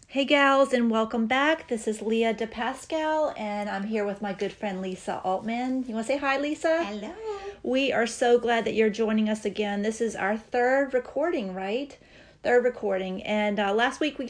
Hey gals, and welcome back. This is Leah DePascal, and I'm here with my good friend Lisa Altman. You want to say hi, Lisa? Hello. We are so glad that you're joining us again. This is our third recording, right? Third recording. And last session,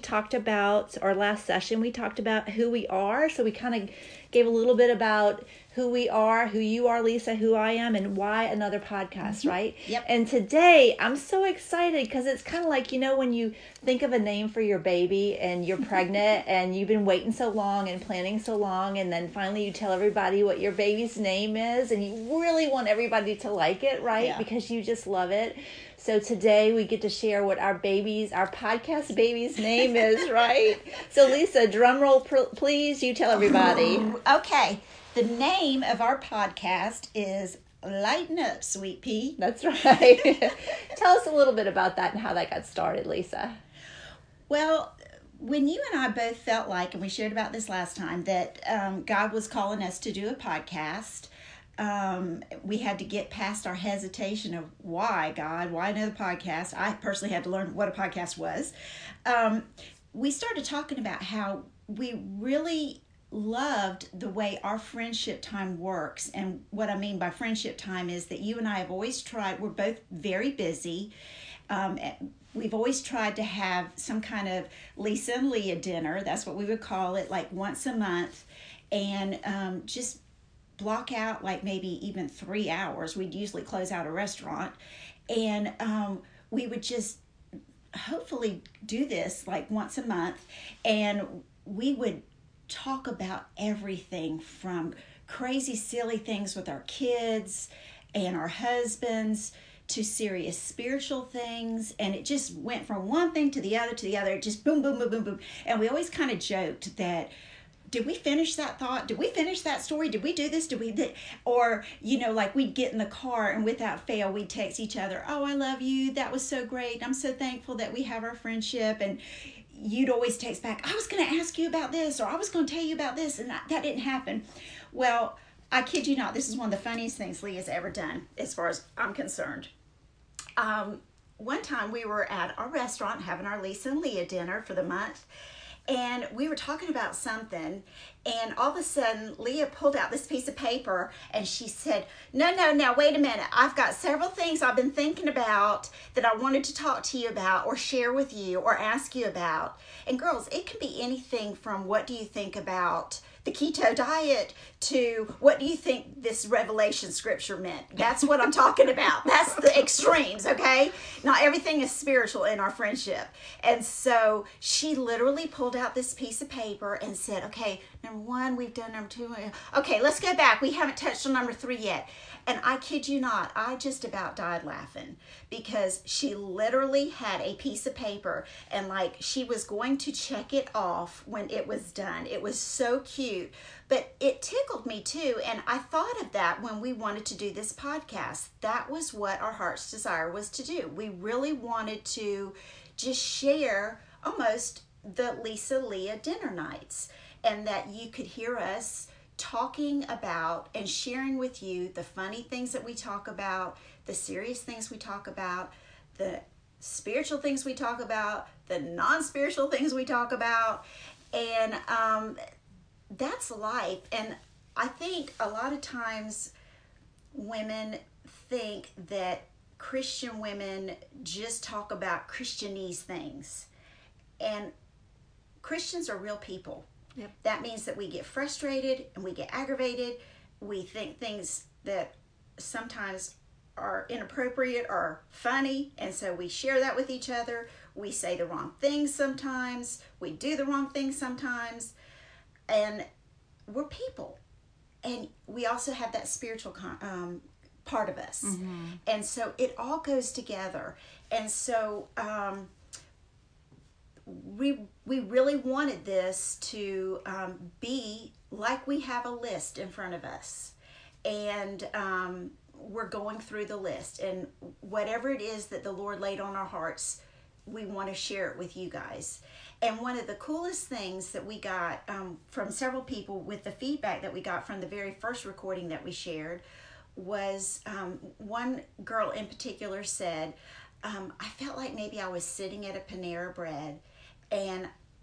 we talked about who we are. So we kind of gave a little bit about who we are, who you are, Lisa, who I am, and why another podcast, right? Yep. And today, I'm so excited because it's kind of like, when you think of a name for your baby and you're pregnant and you've been waiting so long and planning so long, and then finally you tell everybody what your baby's name is, and you really want everybody to like it, right? Yeah. Because you just love it. So today we get to share what our podcast baby's name is, right? So Lisa, drum roll, please. You tell everybody. Okay. The name of our podcast is Lighten Up, Sweet Pea. That's right. Tell us a little bit about that and how that got started, Lisa. Well, when you and I both felt like, and we shared about this last time, that God was calling us to do a podcast, we had to get past our hesitation of why, God, why another podcast? I personally had to learn what a podcast was. We started talking about how we really loved the way our friendship time works. And what I mean by friendship time is that you and I have always tried, we're both very busy. We've always tried to have some kind of Lisa and Leah dinner. That's what we would call it, like once a month. And just block out like maybe even 3 hours. We'd usually close out a restaurant. And we would just hopefully do this like once a month. And we would talk about everything from crazy, silly things with our kids and our husbands to serious spiritual things. And it just went from one thing to the other to the other. It just boom, boom, boom, boom, boom. And we always kind of joked that, did we finish that thought? Did we finish that story? Did we do this? Or, like we'd get in the car and without fail, we'd text each other, oh, I love you. That was so great. I'm so thankful that we have our friendship. And you'd always text back, I was going to ask you about this, or I was going to tell you about this, and that didn't happen. Well, I kid you not, this is one of the funniest things Leah's ever done, as far as I'm concerned. One time we were at our restaurant having our Lisa and Leah dinner for the month, and we were talking about something, and all of a sudden Leah pulled out this piece of paper and she said, no, wait a minute. I've got several things I've been thinking about that I wanted to talk to you about or share with you or ask you about. And girls, it can be anything from what do you think about the keto diet to what do you think this Revelation scripture meant. That's what I'm talking about. That's the extremes, okay? Not everything is spiritual in our friendship. And so she literally pulled out this piece of paper and said, okay, number 1, we've done number 2. Okay, let's go back. We haven't touched on number 3 yet. And I kid you not, I just about died laughing because she literally had a piece of paper and like she was going to check it off when it was done. It was so cute, but it tickled me too. And I thought of that when we wanted to do this podcast. That was what our heart's desire was to do. We really wanted to just share almost the Lisa Leah dinner nights, and that you could hear us talking about and sharing with you the funny things that we talk about, the serious things we talk about, the spiritual things we talk about, the non-spiritual things we talk about. And that's life. And I think a lot of times women think that Christian women just talk about Christianese things. And Christians are real people. Yep. That means that we get frustrated and we get aggravated. We think things that sometimes are inappropriate or funny, and so we share that with each other. We say the wrong things sometimes. We do the wrong things sometimes. And we're people. And we also have that spiritual part of us. Mm-hmm. And so it all goes together. And so we really wanted this to be like we have a list in front of us, and we're going through the list, and whatever it is that the Lord laid on our hearts, we want to share it with you guys. And one of the coolest things that we got from several people with the feedback that we got from the very first recording that we shared was one girl in particular said, I felt like maybe I was sitting at a Panera Bread and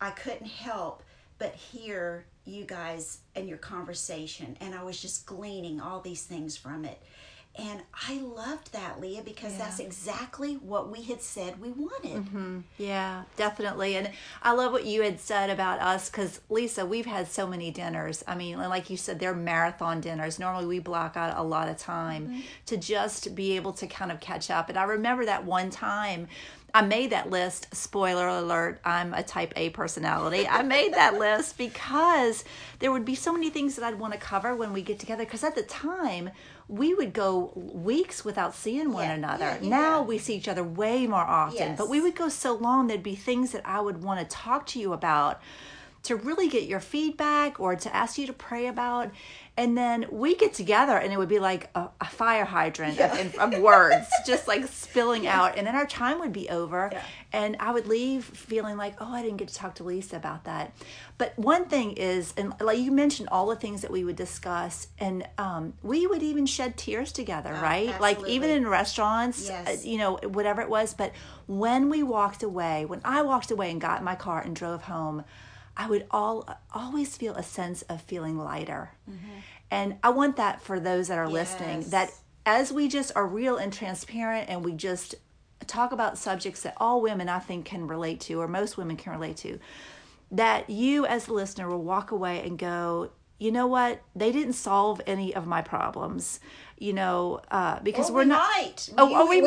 I couldn't help but hear you guys and your conversation, and I was just gleaning all these things from it. And I loved that, Leah, because that's exactly what we had said we wanted. Mm-hmm. Yeah, definitely. And I love what you had said about us, because Lisa, we've had so many dinners. I mean, like you said, they're marathon dinners. Normally we block out a lot of time to just be able to kind of catch up. And I remember that one time I made that list. Spoiler alert, I'm a type A personality. I made that list because there would be so many things that I'd want to cover when we get together. Because at the time, we would go weeks without seeing one another. Now we see each other way more often. But we would go so long, there'd be things that I would want to talk to you about, to really get your feedback or to ask you to pray about. And then we get together and it would be like a fire hydrant of words just like spilling out. And then our time would be over and I would leave feeling like, oh, I didn't get to talk to Lisa about that. But one thing is, and like you mentioned all the things that we would discuss, and we would even shed tears together, right? Absolutely. Like even in restaurants, you know, whatever it was. But when I walked away and got in my car and drove home, I would always feel a sense of feeling lighter. Mm-hmm. And I want that for those that are listening, that as we just are real and transparent and we just talk about subjects that all women, I think, can relate to, or most women can relate to, that you as the listener will walk away and go, you know what? They didn't solve any of my problems, you know, because we're not. Might. We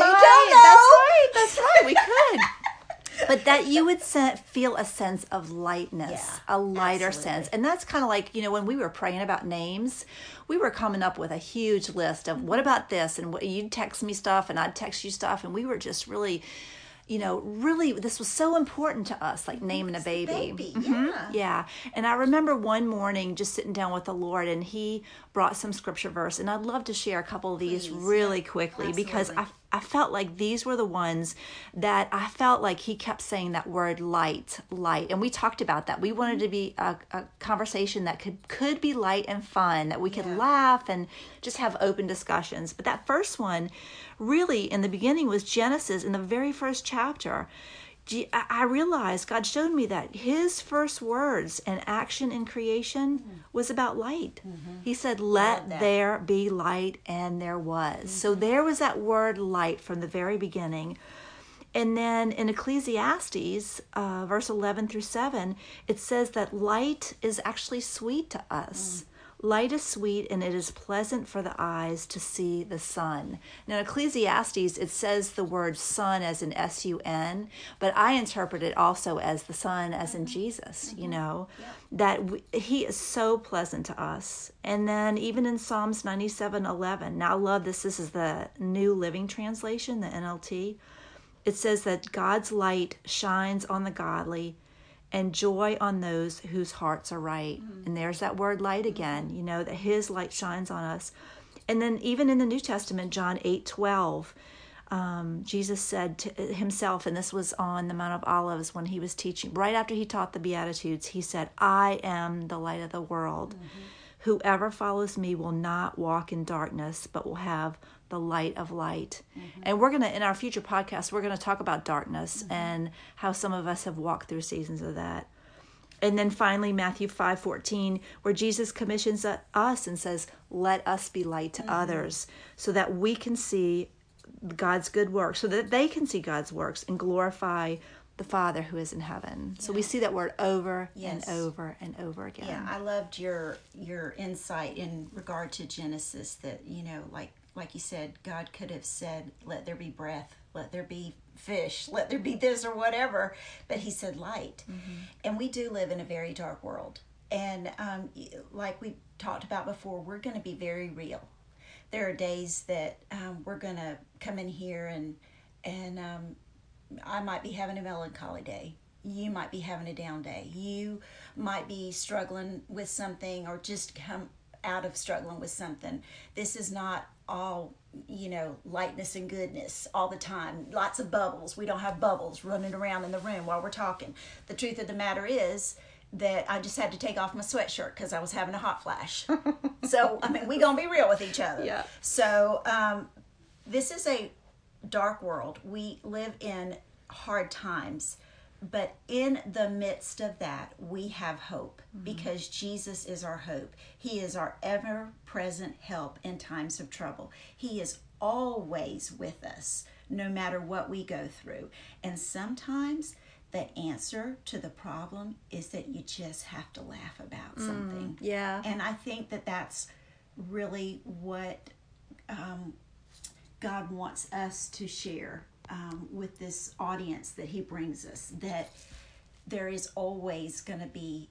might. That's right. We could. But that you would feel a sense of lightness, a lighter sense. And that's kind of like, you know, when we were praying about names, we were coming up with a huge list of what about this? And you'd text me stuff and I'd text you stuff. And we were just really, you know, this was so important to us, like naming a baby. Yeah. And I remember one morning just sitting down with the Lord and he brought some scripture verse. And I'd love to share a couple of these really quickly because I felt like these were the ones that I felt like he kept saying that word light. And we talked about that. We wanted to be a conversation that could be light and fun, that we could laugh and just have open discussions. But that first one really in the beginning was Genesis in the very first chapter. I realized God showed me that his first words and action in creation was about light. He said, let there be light, and there was. So there was that word light from the very beginning. And then in Ecclesiastes, verse 11 through 7, it says that light is actually sweet to us. Light is sweet, and it is pleasant for the eyes to see the sun. Now, in Ecclesiastes, it says the word sun as in S-U-N, but I interpret it also as the sun as in Jesus, you know, that he is so pleasant to us. And then even in Psalms 97:11, now I love this. This is the New Living Translation, the NLT. It says that God's light shines on the godly and joy on those whose hearts are right. And there's that word light again, you know, that his light shines on us. And then even in the New Testament, John 8:12, Jesus said to himself, and this was on the Mount of Olives when he was teaching, right after he taught the Beatitudes, he said, I am the light of the world. Whoever follows me will not walk in darkness, but will have the light of light. And we're going to, in our future podcast, we're going to talk about darkness and how some of us have walked through seasons of that. And then finally, Matthew 5:14, where Jesus commissions us and says, let us be light to others so that we can see God's good works, so that they can see God's works and glorify the Father who is in heaven. So we see that word over and over and over again. Yeah, I loved your insight in regard to Genesis, that, you know, like you said, God could have said, let there be breath, let there be fish, let there be this or whatever, but he said light. And we do live in a very dark world. And like we talked about before, we're going to be very real. There are days that we're going to come in here and I might be having a melancholy day. You might be having a down day. You might be struggling with something or just come out of struggling with something. This is not all, you know, lightness and goodness all the time. Lots of bubbles. We don't have bubbles running around in the room while we're talking. The truth of the matter is that I just had to take off my sweatshirt because I was having a hot flash. So, I mean, we're going to be real with each other. Yeah. So, this is a dark world. We live in hard times, But in the midst of that, we have hope because Jesus is our hope. He is our ever-present help in times of trouble. He is always with us, no matter what we go through. And sometimes the answer to the problem is that you just have to laugh about something. Yeah. And I think that that's really what God wants us to share with this audience that he brings us, that there is always going to be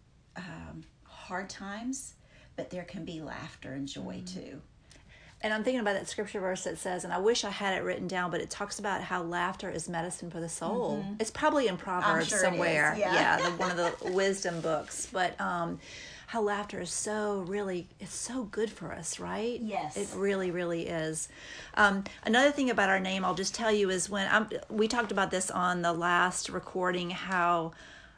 hard times, but there can be laughter and joy too. And I'm thinking about that scripture verse that says, and I wish I had it written down, but it talks about how laughter is medicine for the soul. It's probably in Proverbs somewhere. It is. Yeah. One of the wisdom books. But how laughter is it's so good for us, right? Yes. It really, really is. Another thing about our name, I'll just tell you, is we talked about this on the last recording, how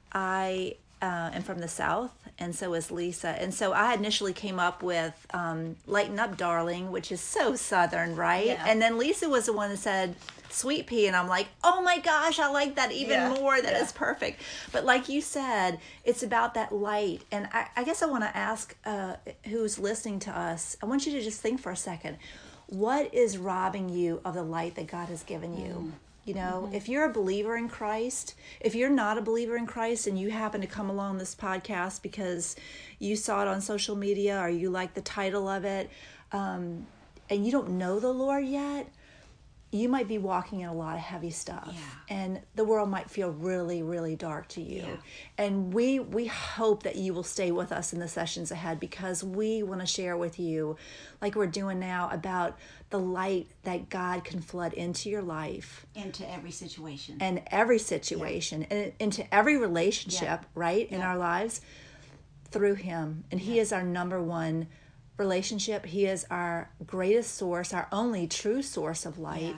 I am from the South, and so is Lisa. And so I initially came up with Lighten Up, Darling, which is so Southern, right? Yeah. And then Lisa was the one that said Sweet Pea, and I'm like, oh my gosh, I like that even more. That is perfect. But like you said, it's about that light. And I guess I want to ask who's listening to us, I want you to just think for a second, what is robbing you of the light that God has given you? You know, if you're a believer in Christ, if you're not a believer in Christ and you happen to come along this podcast because you saw it on social media or you like the title of it, and you don't know the Lord yet, you might be walking in a lot of heavy stuff. Yeah. And the world might feel really, really dark to you. Yeah. And we hope that you will stay with us in the sessions ahead, because we want to share with you, like we're doing now, about the light that God can flood into your life. Into every situation. And every situation. And into every relationship, right, in our lives, through Him. And He is our number one relationship. He is our greatest source, our only true source of light.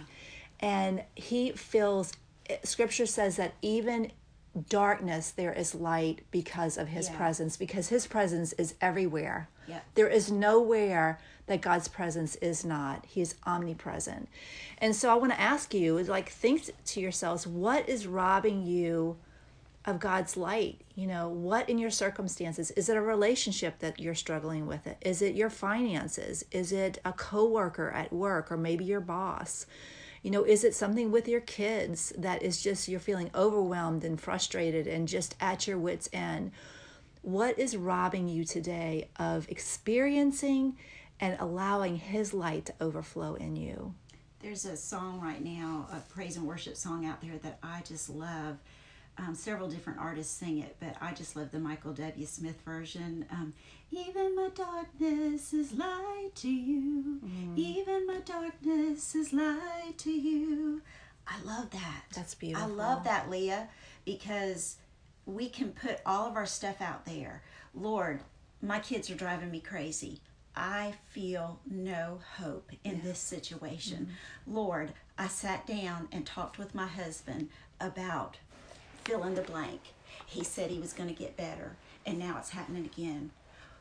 And He fills, Scripture says that even darkness there is light because of His presence, because His presence is everywhere. There is nowhere that God's presence is not. He is omnipresent. And so I want to ask you, like, think to yourselves, what is robbing you of God's light? You know, what in your circumstances? Is it a relationship that you're struggling with? Is it your finances? Is it a coworker at work, or maybe your boss? You know, is it something with your kids that is just, you're feeling overwhelmed and frustrated and just at your wit's end? What is robbing you today of experiencing and allowing His light to overflow in you? There's a song right now, a praise and worship song out there that I just love. Several different artists sing it, but I just love the Michael W. Smith version. Even my darkness is light to you. Even my darkness is light to you. I love that. That's beautiful. I love that, Leah, because we can put all of our stuff out there. Lord, my kids are driving me crazy. I feel no hope in this situation. Lord, I sat down and talked with my husband about fill in the blank. He said he was going to get better, and now it's happening again.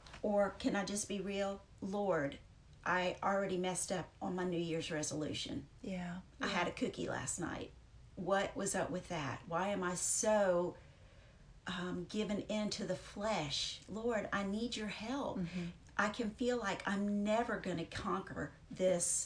Or can I just be real? Lord, I already messed up on my New Year's resolution. I had a cookie last night. What was up with that? Why am I so given into the flesh? Lord, I need your help. I can feel like I'm never going to conquer this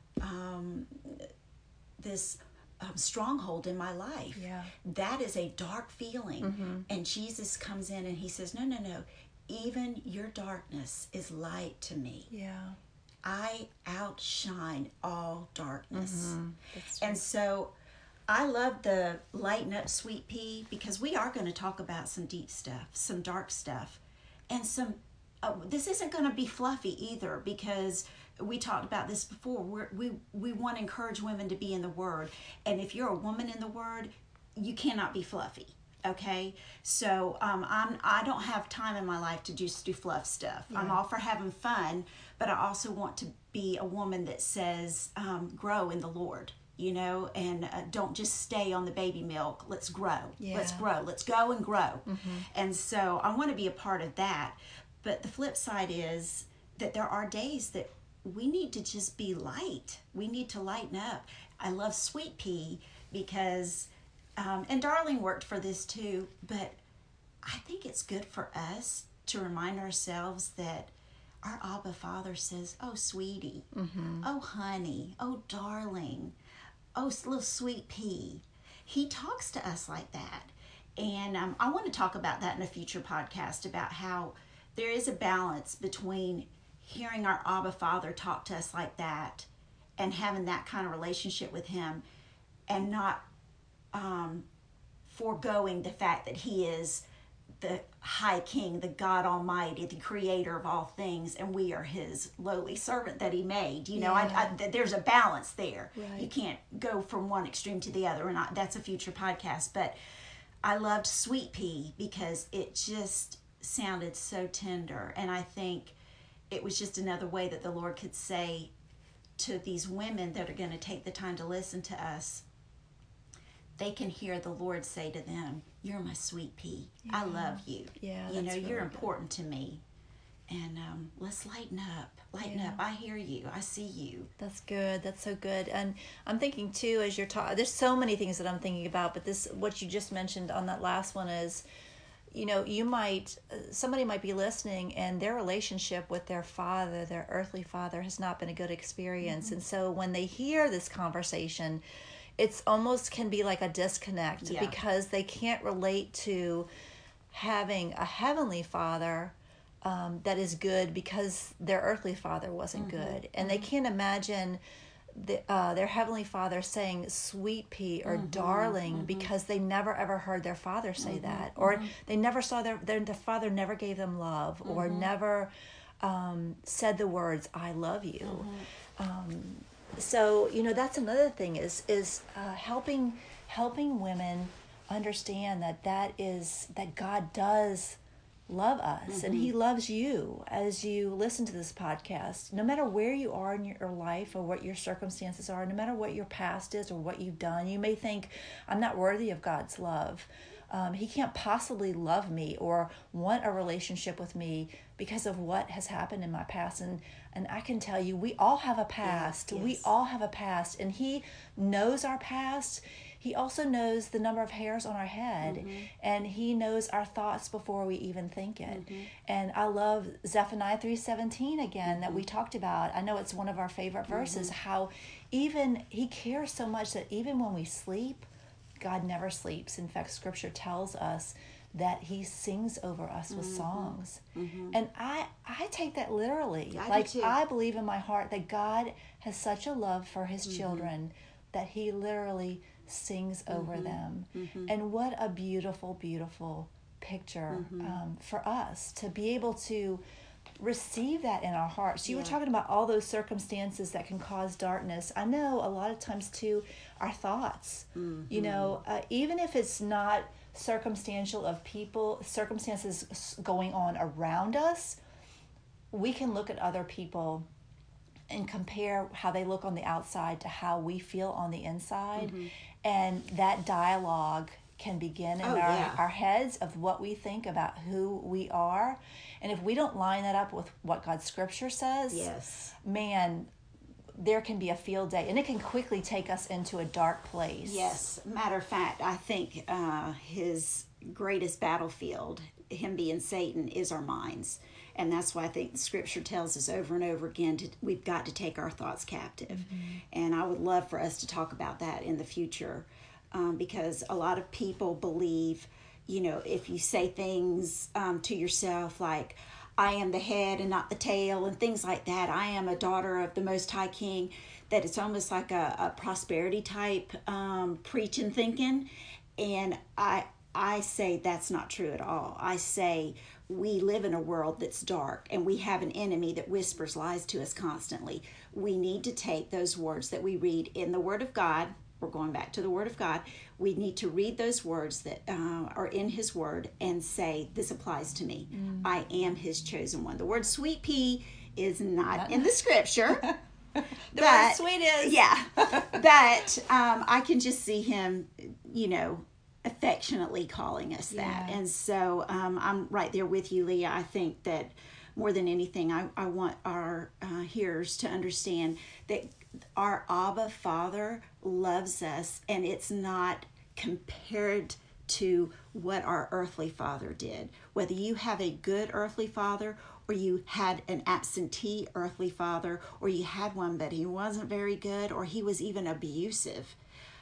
stronghold in my life. That is a dark feeling. And Jesus comes in and He says, no. Even your darkness is light to me. I outshine all darkness. And so I love the Lighten Up, Sweet Pea, because we are going to talk about some deep stuff, some dark stuff, and some this isn't going to be fluffy either, because we talked about this before. We want to encourage women to be in the Word. And if you're a woman in the Word, you cannot be fluffy. Okay? So I don't have time in my life to just do fluff stuff. I'm all for having fun, but I also want to be a woman that says, grow in the Lord. You know, and don't just stay on the baby milk. Let's grow. Let's grow. Let's go and grow. And so I want to be a part of that. But the flip side is that there are days that we need to just be light. We need to lighten up. I love Sweet Pea because And Darling worked for this too, but I think it's good for us to remind ourselves that our Abba Father says, oh, sweetie, oh, honey, oh, darling, oh, little sweet pea. He talks to us like that. And I want to talk about that in a future podcast, about how there is a balance between hearing our Abba Father talk to us like that and having that kind of relationship with him, and not foregoing the fact that he is the high king, the God Almighty, the creator of all things, and we are his lowly servant that he made. You know, there's a balance there. Right. You can't go from one extreme to the other, and that's a future podcast. But I loved Sweet Pea because it just sounded so tender, and I think it was just another way that the Lord could say to these women that are going to take the time to listen to us, they can hear the Lord say to them, you're my sweet pea. I love you. Yeah, you know, really you're important to me. And let's lighten up. Lighten up. I hear you. I see you. That's good. That's so good. And I'm thinking too, as you're talking, there's so many things that I'm thinking about, but what you just mentioned on that last one is, you know, somebody might be listening and their relationship with their father, their earthly father, has not been a good experience. And so when they hear this conversation, it's almost can be like a disconnect because they can't relate to having a heavenly father that is good because their earthly father wasn't good. And they can't imagine their heavenly father saying sweet pea or darling because they never ever heard their father say that, or they never saw their father never gave them love or never said the words I love you. So, you know, that's another thing is helping women understand that God does love us, and he loves you as you listen to this podcast. No matter where you are in your life or what your circumstances are, no matter what your past is or what you've done, you may think, I'm not worthy of God's love. He can't possibly love me or want a relationship with me because of what has happened in my past. And I can tell you, we all have a past. Yes. We all have a past. And he knows our past. He also knows the number of hairs on our head. And he knows our thoughts before we even think it. And I love Zephaniah 3:17 again that we talked about. I know it's one of our favorite verses, how even he cares so much that even when we sleep, God never sleeps. In fact, Scripture tells us that he sings over us with songs. And I take that literally. I believe in my heart that God has such a love for his children that he literally sings over them. And what a beautiful, beautiful picture for us to be able to receive that in our hearts. You were talking about all those circumstances that can cause darkness. I know a lot of times too, our thoughts, you know, even if it's not circumstantial of circumstances going on around us, we can look at other people and compare how they look on the outside to how we feel on the inside. And that dialogue can begin in our heads of what we think about who we are. And if we don't line that up with what God's Scripture says, man, there can be a field day, and it can quickly take us into a dark place. Yes. Matter of fact, I think his greatest battlefield, him being Satan, is our minds. And that's why I think the Scripture tells us over and over again, we've got to take our thoughts captive. And I would love for us to talk about that in the future, because a lot of people believe, you know, if you say things to yourself like, I am the head and not the tail, and things like that, I am a daughter of the Most High King, that it's almost like a prosperity type preaching thinking. And I say that's not true at all. I say we live in a world that's dark, and we have an enemy that whispers lies to us constantly. We need to take those words that we read in the Word of God. We're going back to the Word of God. We need to read those words that are in His Word and say, this applies to me. I am His chosen one. The word sweet pea is not in the Scripture. The word sweet is. Yeah. But I can just see Him, you know, affectionately calling us that. And so I'm right there with you, Leah. I think that more than anything, I want our hearers to understand that our Abba Father loves us, and it's not compared to what our earthly father did. Whether you have a good earthly father, or you had an absentee earthly father, or you had one but he wasn't very good, or he was even abusive,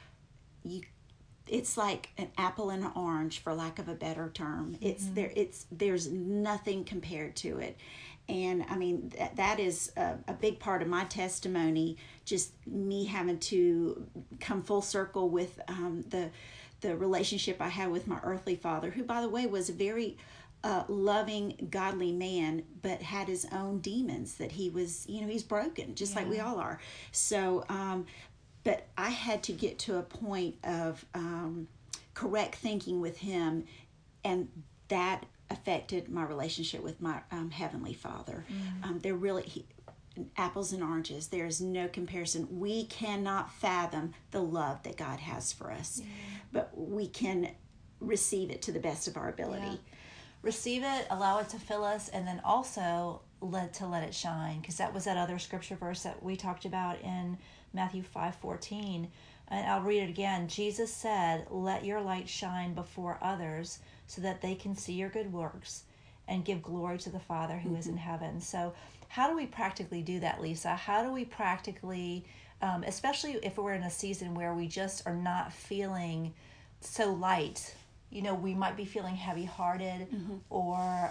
it's like an apple and an orange, for lack of a better term. There's nothing compared to it. And I mean, that is a big part of my testimony, just me having to come full circle with the relationship I had with my earthly father, who, by the way, was a very loving, godly man, but had his own demons that he was, he's broken, just like we all are. So, but I had to get to a point of correct thinking with him, and that affected my relationship with my Heavenly Father. They're really apples and oranges. There's no comparison. We cannot fathom the love that God has for us, but we can receive it to the best of our ability. Yeah. Receive it, allow it to fill us, and then also let it shine, because that was that other scripture verse that we talked about in Matthew 5:14. And I'll read it again. Jesus said, "Let your light shine before others so that they can see your good works and give glory to the Father who is in heaven." So how do we practically do that, Lisa? How do we practically, especially if we're in a season where we just are not feeling so light, we might be feeling heavy-hearted, or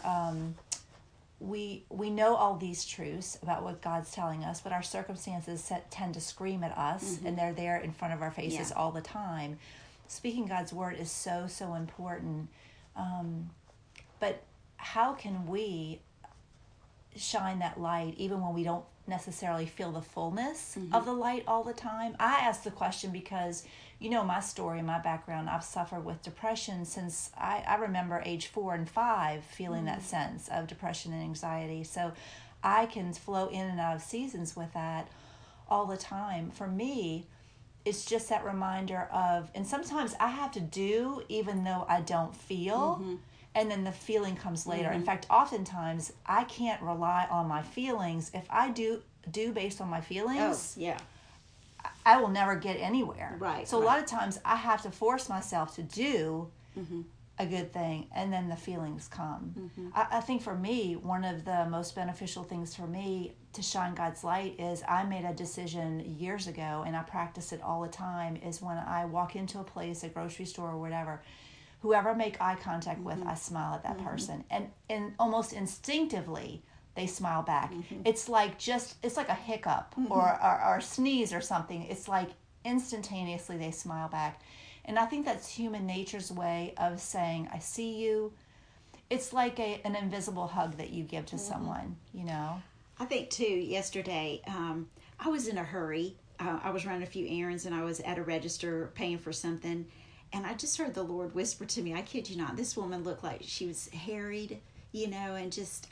we know all these truths about what God's telling us, but our circumstances tend to scream at us, and they're there in front of our faces all the time. Speaking God's word is so, so important. But how can we shine that light even when we don't necessarily feel the fullness of the light all the time? I ask the question because, my story, my background, I've suffered with depression since I remember age 4 and 5, feeling that sense of depression and anxiety. So I can flow in and out of seasons with that all the time. For me, it's just that reminder of, and sometimes I have to do even though I don't feel, and then the feeling comes later. In fact, oftentimes I can't rely on my feelings. If I do based on my feelings, I will never get anywhere. Right. So a lot of times I have to force myself to do a good thing, and then the feelings come. I think for me, one of the most beneficial things for me to shine God's light is I made a decision years ago, and I practice it all the time, is when I walk into a place, a grocery store or whatever, whoever I make eye contact with, I smile at that person. And almost instinctively, they smile back. It's like a hiccup or a sneeze or something. It's like instantaneously they smile back. And I think that's human nature's way of saying, I see you. It's like an invisible hug that you give to someone, I think, too, yesterday, I was in a hurry. I was running a few errands, and I was at a register paying for something. And I just heard the Lord whisper to me, I kid you not, this woman looked like she was harried, and just...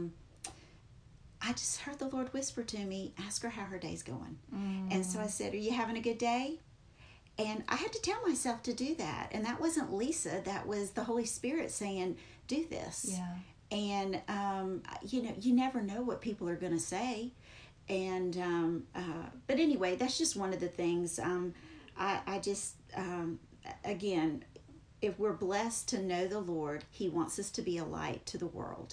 I just heard the Lord whisper to me, ask her how her day's going. And so I said, are you having a good day? And I had to tell myself to do that. And that wasn't Lisa. That was the Holy Spirit saying, do this. Yeah. And, you never know what people are going to say. And, but anyway, that's just one of the things. I just, again, if we're blessed to know the Lord, He wants us to be a light to the world.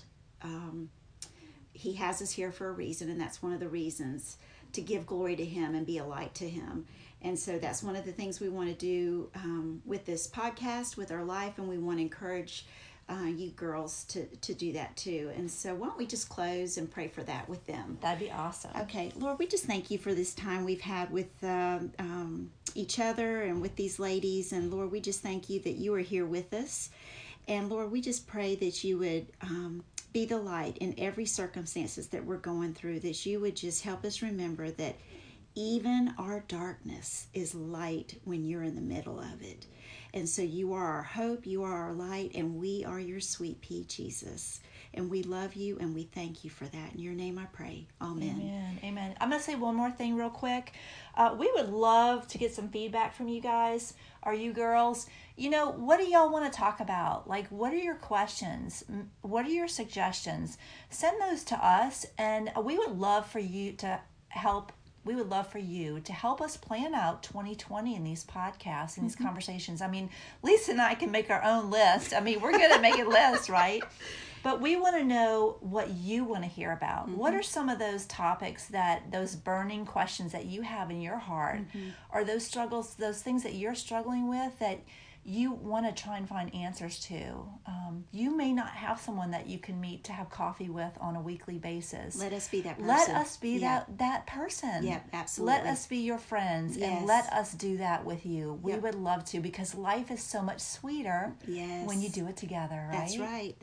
He has us here for a reason, and that's one of the reasons, to give glory to Him and be a light to Him. And so that's one of the things we want to do with this podcast, with our life, and we want to encourage you girls to do that too. And so why don't we just close and pray for that with them? That'd be awesome. Okay, Lord, we just thank you for this time we've had with each other and with these ladies. And Lord, we just thank you that you are here with us. And Lord, we just pray that you would be the light in every circumstances that we're going through, that you would just help us remember that even our darkness is light when you're in the middle of it. And so you are our hope, you are our light, and we are your sweet pea, Jesus. And we love you, and we thank you for that. In your name I pray. Amen. Amen. Amen. I'm going to say one more thing real quick. We would love to get some feedback from you guys, or you girls. What do y'all want to talk about? Like, what are your questions? What are your suggestions? Send those to us, and we would love for you to help we would love for you to help us plan out 2020 in these podcasts and these conversations. I mean, Lisa and I can make our own list. I mean, we're good at making lists, right? But we want to know what you want to hear about. What are some of those topics those burning questions that you have in your heart, or those struggles, those things that you're struggling with that you want to try and find answers to? You may not have someone that you can meet to have coffee with on a weekly basis. Let us be that person. Let us be that person. Yeah, absolutely. Let us be your friends, and let us do that with you. We would love to, because life is so much sweeter when you do it together, right? That's right.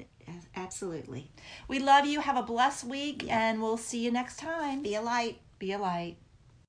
Absolutely. We love you. Have a blessed week, and we'll see you next time. Be a light. Be a light.